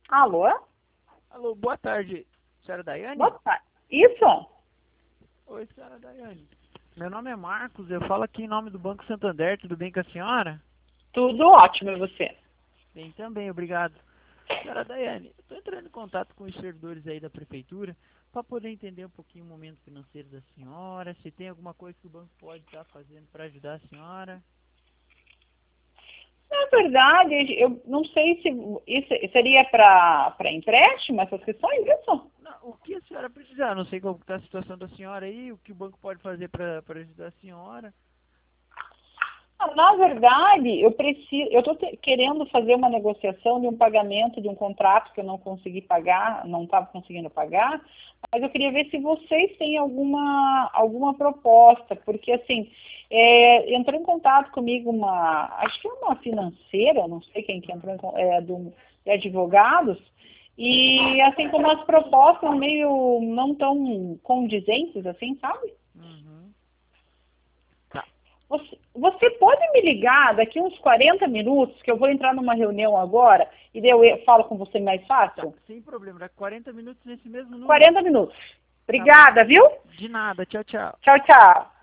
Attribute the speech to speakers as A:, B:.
A: Alô?
B: Alô, boa tarde, senhora Daiane?
A: Boa tarde. Isso?
B: Oi, senhora Daiane. Meu nome é Marcos, eu falo aqui em nome do Banco Santander, tudo bem com a senhora?
A: Tudo ótimo, e você?
B: Bem também, obrigado. Senhora Daiane, eu estou entrando em contato com os servidores aí da prefeitura para poder entender um pouquinho o momento financeiro da senhora, se tem alguma coisa que o banco pode estar fazendo para ajudar a senhora.
A: Na verdade, eu não sei se isso seria para empréstimo, essas questões, isso?
B: Não, o que a senhora precisar, não sei como está a situação da senhora aí, o que o banco pode fazer para ajudar a senhora.
A: Na verdade, eu estou querendo fazer uma negociação de um pagamento de um contrato que eu não consegui pagar, não estava conseguindo pagar, mas eu queria ver se vocês têm alguma proposta, porque assim, entrou em contato comigo acho que é uma financeira, não sei quem que entrou, de advogados, e assim como as propostas meio não tão condizentes, assim, sabe?
B: Uhum. Tá.
A: Você pode me ligar daqui uns 40 minutos, que eu vou entrar numa reunião agora, e daí eu falo com você mais
B: Tá,
A: fácil?
B: sem problema, dá 40 minutos nesse mesmo número.
A: 40 minutos.
B: Tá bom.
A: Obrigada, viu?
B: De nada, tchau, tchau.
A: Tchau, tchau.